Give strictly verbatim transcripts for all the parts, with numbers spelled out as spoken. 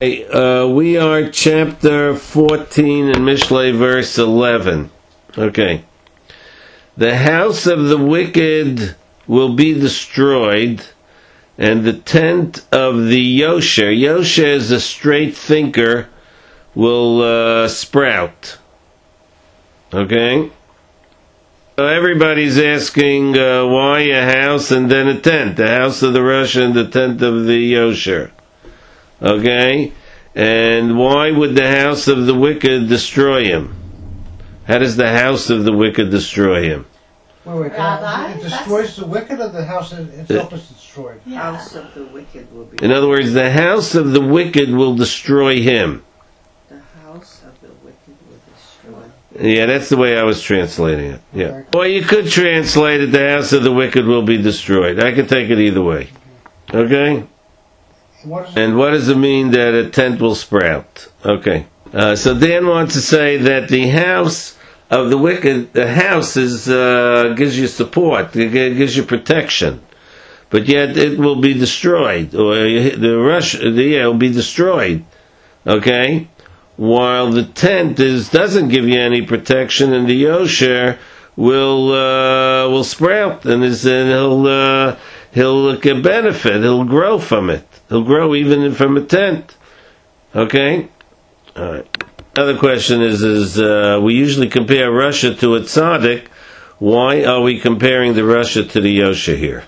Hey, uh, we are chapter fourteen in Mishlei, verse eleven. Okay. The house of the wicked will be destroyed, and the tent of the Yosher, Yosher is a straight thinker, will uh, sprout. Okay? So everybody's asking uh, why a house and then a tent. The house of the Rasha and the tent of the Yosher. Okay? And why would the house of the wicked destroy him? How does the house of the wicked destroy him? Wait, wait, Rabbi, it destroys the wicked, or the house itself is destroyed? The Yeah. house of the wicked will be. In other words, the house of the wicked will destroy him. The house of the wicked will destroy. Yeah, that's the way I was translating it. Yeah. Okay. Well, you could translate it, the house of the wicked will be destroyed. I could take it either way. Okay? What is And what does it mean that a tent will sprout? Okay. Uh, so Dan wants to say that the house of the wicked, the house is uh, gives you support, it gi- gives you protection, but yet it will be destroyed, or the rush, the yeah, it will be destroyed. Okay, while the tent is doesn't give you any protection, and the Yosher will uh, will sprout, and is and he'll uh, he'll get benefit, he'll grow from it, he'll grow even from a tent. Okay, all right. Another question is, is uh, we usually compare Russia to a tzaddik. Why are we comparing the Russia to the Yosher here?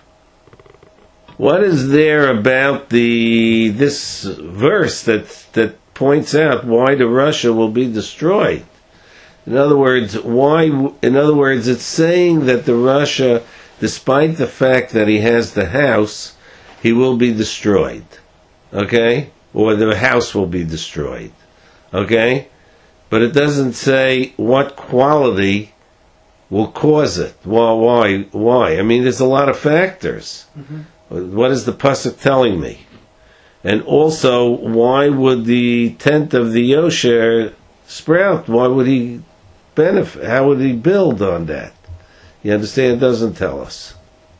What is there about the this verse that that points out why the Russia will be destroyed? In other words, why? In other words, it's saying that the Russia, despite the fact that he has the house, he will be destroyed. Okay, or the house will be destroyed. Okay. But it doesn't say what quality will cause it. Why? Why? Why? I mean, there's a lot of factors. Mm-hmm. What is the pasuk telling me? And also, why would the tent of the Yosher sprout? Why would he benefit? How would he build on that? You understand? It doesn't tell us.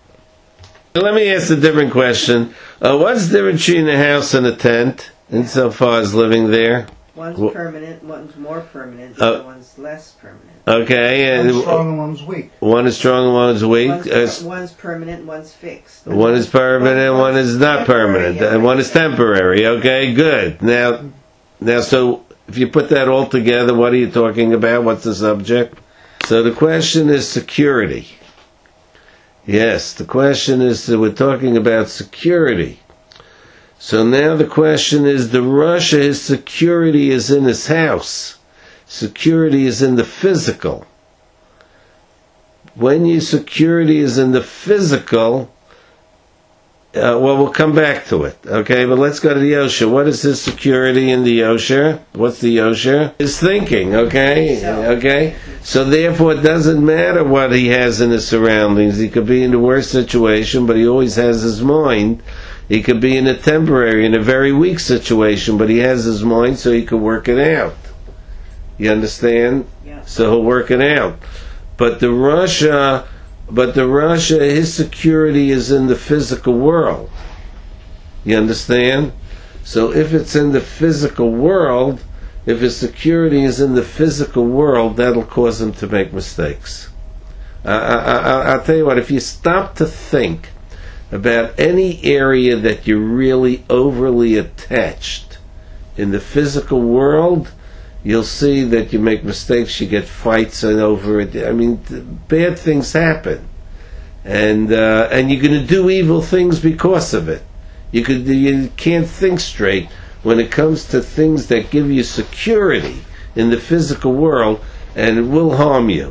So let me ask a different question. Uh, what's the difference between a house and a tent, insofar as living there? One's Well- permanent, one's more permanent, Uh, and one's less permanent. Okay, and one's strong and one's weak? one is strong and one is weak. One's, Uh, one's permanent, one's fixed. One is permanent, one is not permanent, and one is temporary. Okay, good. Now, now, so if you put that all together, what are you talking about? What's the subject? So the question is security. Yes, the question is that we're talking about security. So now the question is, the Russia, his security is in his house. Security is in the physical. When your security is in the physical, uh, well, we'll come back to it, okay? But let's go to the Yosher. What is his security in the Yosher? What's the Yosher? His thinking, okay? Okay? So therefore, it doesn't matter what he has in his surroundings. He could be in the worst situation, but he always has his mind. He could be in a temporary, in a very weak situation, but he has his mind, so he could work it out. You understand? Yeah. So he'll work it out. But the Russia, but the Russia, his security is in the physical world. You understand? So if it's in the physical world, if his security is in the physical world, that'll cause him to make mistakes. I, I, I, I'll tell you what, if you stop to think about any area that you're really overly attached in the physical world, you'll see that you make mistakes, you get fights and over it. I mean, bad things happen. And uh, and you're going to do evil things because of it. You could you can't think straight when it comes to things that give you security in the physical world, and it will harm you.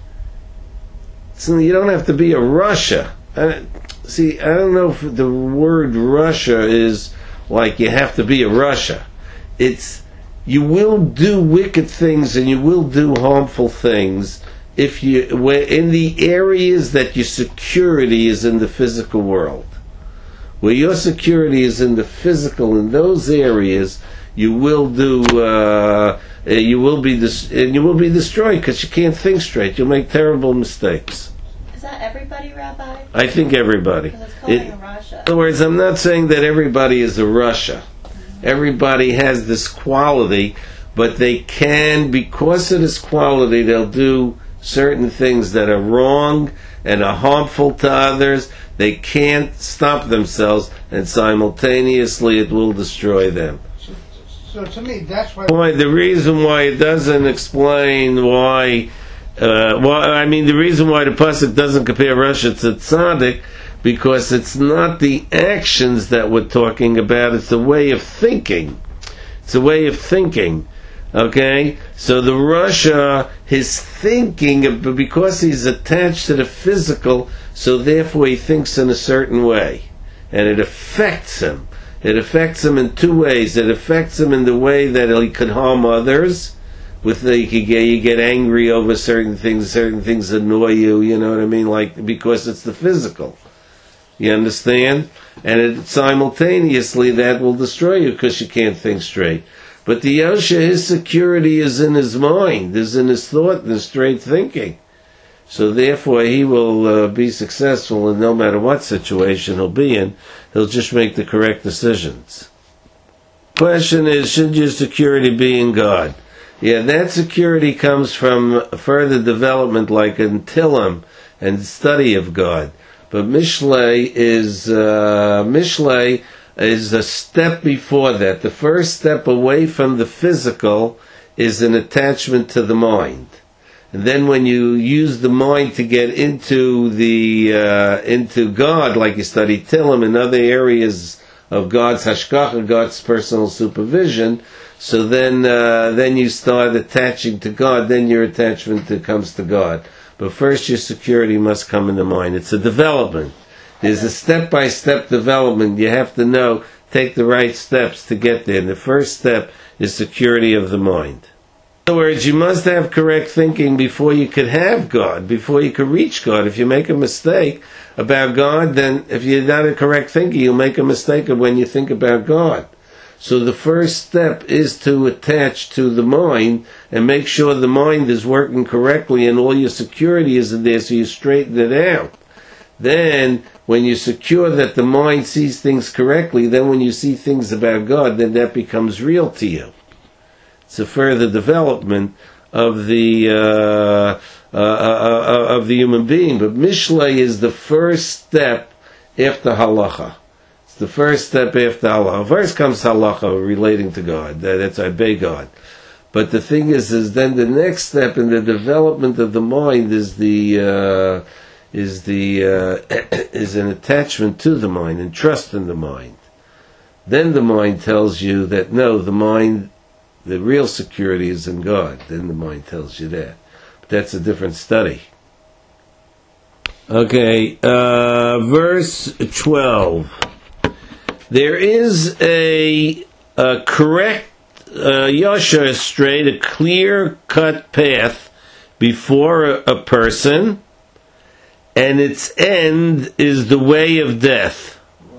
So you don't have to be a Russia. I, see, I don't know if the word Russia is like you have to be a Russia. It's you will do wicked things and you will do harmful things if you in the areas that your security is in the physical world. Where your security is in the physical, in those areas, you will do uh, you will be dis- and you will be destroyed because you can't think straight. You'll make terrible mistakes. Is that everybody, Rabbi? I think everybody. Because it's calling It- a Russia. In other words, I'm not saying that everybody is a Russia. everybody has this quality, but they can, because of this quality, they'll do certain things that are wrong and are harmful to others. They can't stop themselves, and simultaneously it will destroy them. So, so to me, that's why. Why the reason why it doesn't explain why, uh, why I mean the reason why the pasuk doesn't compare Rasha to tzaddik, because it's not the actions that we're talking about; it's the way of thinking. It's a way of thinking. Okay, so the Rasha, his thinking, but because he's attached to the physical, so therefore he thinks in a certain way, and it affects him. It affects him in two ways. It affects him in the way that he could harm others. With the, you get, you get angry over certain things. Certain things annoy you. You know what I mean? Like because it's the physical. You understand? And it, simultaneously that will destroy you because you can't think straight. But the Yosha, his security is in his mind, is in his thought and his straight thinking. So therefore he will uh, be successful in no matter what situation he'll be in. He'll just make the correct decisions. Question is, should your security be in God? Yeah, that security comes from further development like in Tillim and study of God. But Mishlei is, uh, Mishlei is a step before that. The first step away from the physical is an attachment to the mind. And then when you use the mind to get into the uh, into God, like you study Tillim and other areas of God's hashgacha, God's personal supervision, so then uh, then you start attaching to God, then your attachment to, comes to God. But first your security must come in the mind. It's a development. There's a step-by-step development. You have to know, take the right steps to get there. And the first step is security of the mind. In other words, you must have correct thinking before you could have God, before you could reach God. If you make a mistake about God, then if you're not a correct thinker, you'll make a mistake when you think about God. So the first step is to attach to the mind and make sure the mind is working correctly and all your security is in there so you straighten it out. Then, when you're secure that the mind sees things correctly, then when you see things about God, then that becomes real to you. It's a further development of the uh, uh, uh, of the human being. But Mishlei is the first step after halacha. It's the first step after halacha. First comes halacha relating to God. That's obey God. But the thing is, is then the next step in the development of the mind is the uh, is the uh, is an attachment to the mind and trust in the mind. Then the mind tells you that no, the mind, the real security is in God. Then the mind tells you that. But that's a different study. Okay, uh, verse twelve. There is a, a correct uh, yasher, straight, a clear-cut path before a, a person, and its end is the way of death.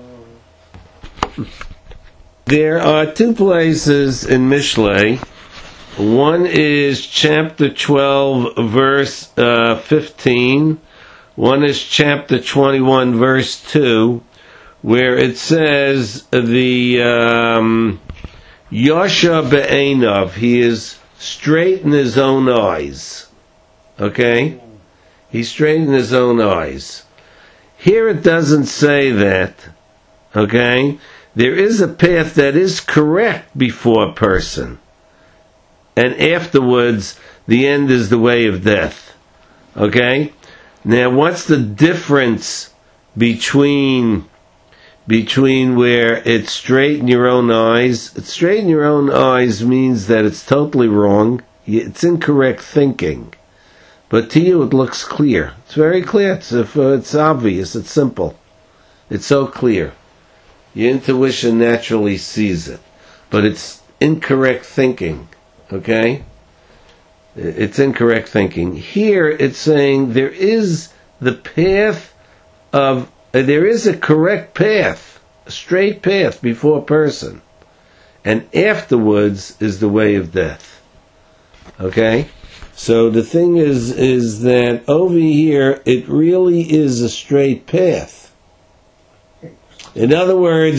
There are two places in Mishlei. One is chapter twelve, verse uh, fifteen. One is chapter twenty-one, verse two, where it says the um, Yasha be'einav, he is straight in his own eyes. Okay? He's straight in his own eyes. Here it doesn't say that. Okay? There is a path that is correct before a person. And afterwards, the end is the way of death. Okay? Now, what's the difference between between where it's straight in your own eyes? It's straight in your own eyes means that it's totally wrong. It's incorrect thinking. But to you, it looks clear. It's very clear. It's, it's obvious. It's simple. It's so clear. Your intuition naturally sees it. But it's incorrect thinking. Okay? It's incorrect thinking. Here, it's saying there is the path of, uh, there is a correct path, a straight path before a person. And afterwards is the way of death. Okay? So the thing is, is that over here, it really is a straight path. In other words,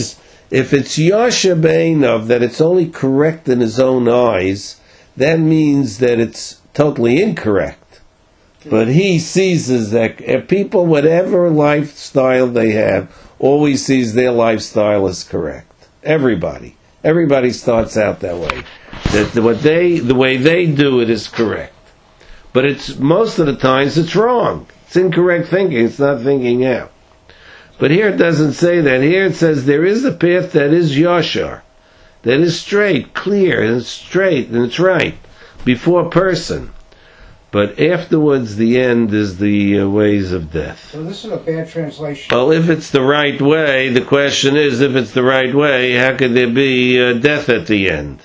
If it's Yasha Beinov, that it's only correct in his own eyes, that means that it's totally incorrect. But he seizes that if people, whatever lifestyle they have, always sees their lifestyle as correct. Everybody. Everybody starts out that way. That the, what they, the way they do it is correct. But it's most of the times it's wrong. It's incorrect thinking. It's not thinking out. But here it doesn't say that. Here it says there is a path that is yashar, that is straight, clear, and it's straight, and it's right, before a person. But afterwards, the end is the uh, ways of death. So this is a bad translation. Well, if it's the right way, the question is, if it's the right way, how could there be uh, death at the end?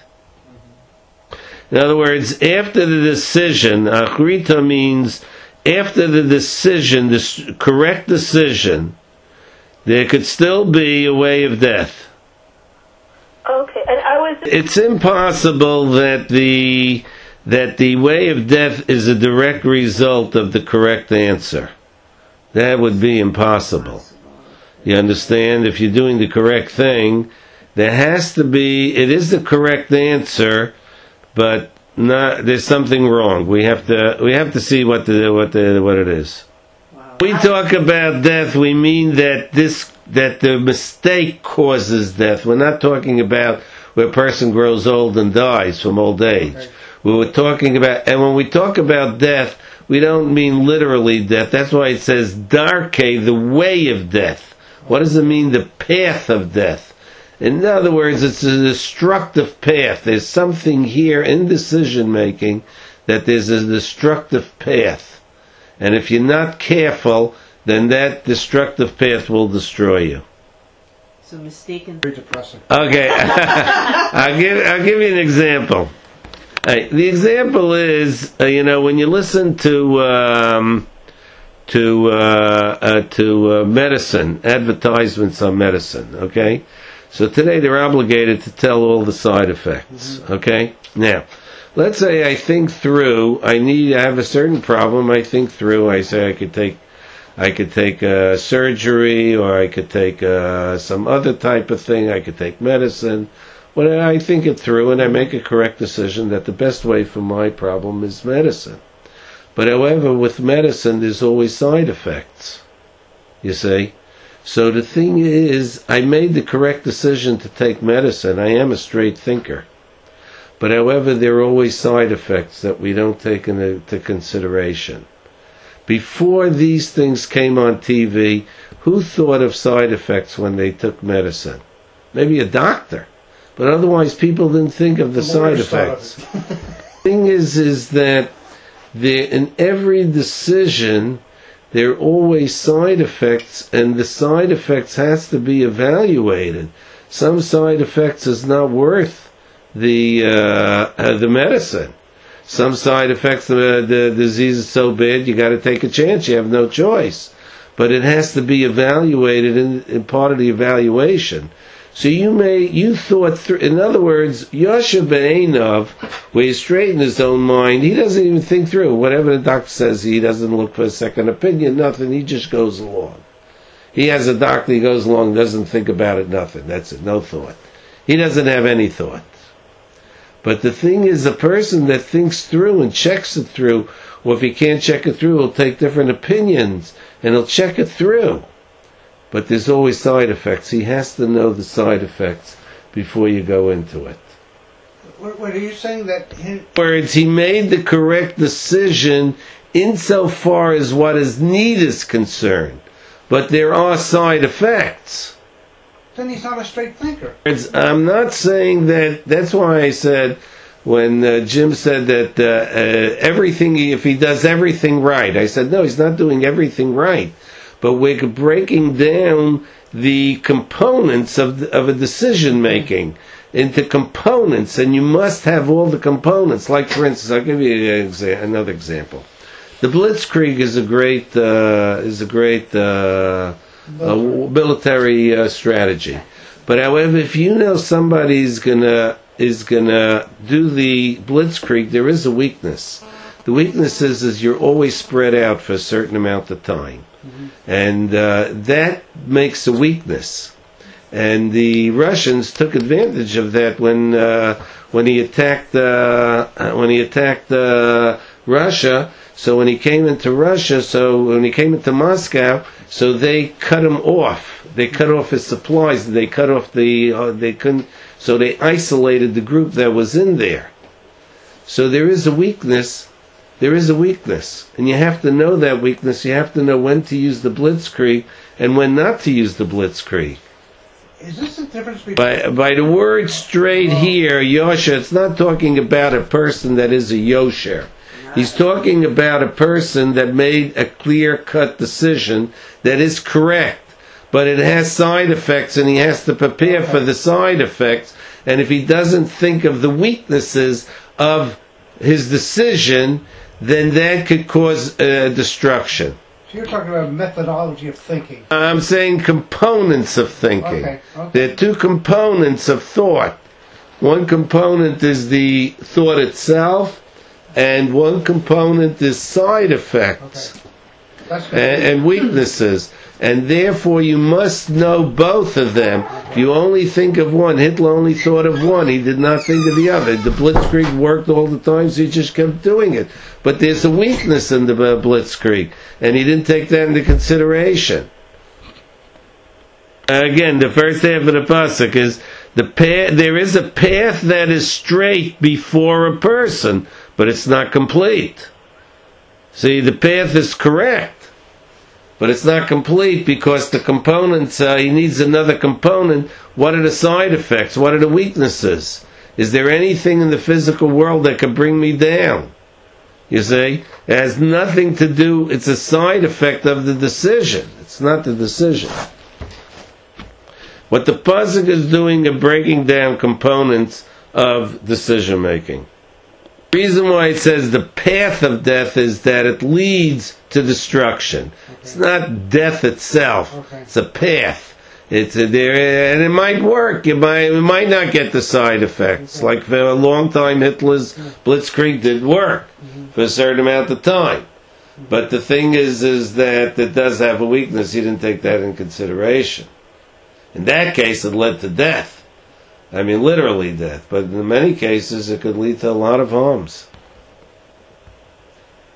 In other words, after the decision, achrita means after the decision, the correct decision, there could still be a way of death. Okay, and I was... It's impossible that the that the way of death is a direct result of the correct answer. That would be impossible. You understand? If you're doing the correct thing, there has to be, it is the correct answer, but not, there's something wrong. We have to we have to see what the what the what it is. We talk about death, we mean that this that the mistake causes death. We're not talking about where a person grows old and dies from old age. Okay. We were talking about, and when we talk about death, we don't mean literally death. That's why it says darke, the way of death. What does it mean, the path of death? In other words, it's a destructive path. There's something here in decision making that there's a destructive path. And if you're not careful, then that destructive path will destroy you. So mistaken. Very depressing. Okay, I'll give I'll give you an example. Right. The example is, uh, you know, when you listen to um, to uh, uh, to uh, medicine advertisements on medicine. Okay, so today they're obligated to tell all the side effects. Mm-hmm. Okay, now. Let's say I think through, I need, I have a certain problem, I think through, I say I could take, I could take uh, surgery, or I could take uh, some other type of thing, I could take medicine. When I think it through and I make a correct decision that the best way for my problem is medicine. But however, with medicine, there's always side effects, you see. So the thing is, I made the correct decision to take medicine. I am a straight thinker. But however, there are always side effects that we don't take into consideration. Before these things came on T V, who thought of side effects when they took medicine? Maybe a doctor. But otherwise, people didn't think of the, the side effects. The thing is, is that there, in every decision, there are always side effects, and the side effects has to be evaluated. Some side effects is not worth the uh, uh, the medicine. Some side effects, the, the disease is so bad, you got to take a chance. You have no choice. But it has to be evaluated in, in part of the evaluation. So you may, you thought through, in other words, Yasha Beinov, where he's straight in his own mind, he doesn't even think through. Whatever the doctor says, he doesn't look for a second opinion, nothing, he just goes along. He has a doctor, he goes along, doesn't think about it, nothing. That's it, no thought. He doesn't have any thought. But the thing is, a person that thinks through and checks it through, or if he can't check it through, he'll take different opinions, and he'll check it through. But there's always side effects. He has to know the side effects before you go into it. What, what are you saying that... He... In other words, he made the correct decision insofar as what his need is concerned. But there are side effects. Then he's not a straight thinker. It's, I'm not saying that. That's why I said when uh, Jim said that uh, uh, everything, if he does everything right, I said no, he's not doing everything right. But we're breaking down the components of the, of a decision making into components, and you must have all the components. Like for instance, I'll give you an exa- another example. The Blitzkrieg is a great uh, is a great. Uh, A military uh, strategy, but however, if you know somebody's gonna is gonna do the blitzkrieg, there is a weakness. The weakness is, is you're always spread out for a certain amount of time, mm-hmm. and uh, that makes a weakness. And the Russians took advantage of that when uh, when he attacked uh, when he attacked uh, Russia. So when he came into Russia, so when he came into Moscow, so they cut him off. They cut off his supplies. They cut off the. Uh, they couldn't. So they isolated the group that was in there. So there is a weakness. There is a weakness, and you have to know that weakness. You have to know when to use the blitzkrieg and when not to use the blitzkrieg. Is this the difference between... By by the word straight here, Yosher, it's not talking about a person that is a Yosher. He's talking about a person that made a clear-cut decision that is correct, but it has side effects, and he has to prepare for the side effects. And if he doesn't think of the weaknesses of his decision, then that could cause uh, destruction. So you're talking about methodology of thinking. I'm saying components of thinking. Okay, okay. There are two components of thought. One component is the thought itself, and one component is side effects Okay. That's good. and, and weaknesses. And therefore you must know both of them. If you only think of one, Hitler only thought of one. He did not think of the other. The blitzkrieg worked all the time, so he just kept doing it. But there's a weakness in the uh, blitzkrieg, and he didn't take that into consideration. Again, the first half of the pasuk is the path. There is a path that is straight before a person, but it's not complete. See, the path is correct, but it's not complete because the components, uh, he needs another component. What are the side effects? What are the weaknesses? Is there anything in the physical world that could bring me down? You see? It has nothing to do, it's a side effect of the decision. It's not the decision. What the pasuk is doing is breaking down components of decision making. The reason why it says the path of death is that it leads to destruction. Okay. It's not death itself. Okay. It's a path. It's a, there, and it might work. You might, it might not get the side effects. Okay. Like for a long time, Hitler's blitzkrieg did work mm-hmm. for a certain amount of time. Mm-hmm. But the thing is, is that it does have a weakness. He didn't take that in consideration. In that case, it led to death. I mean, literally death. But in many cases, it could lead to a lot of harms.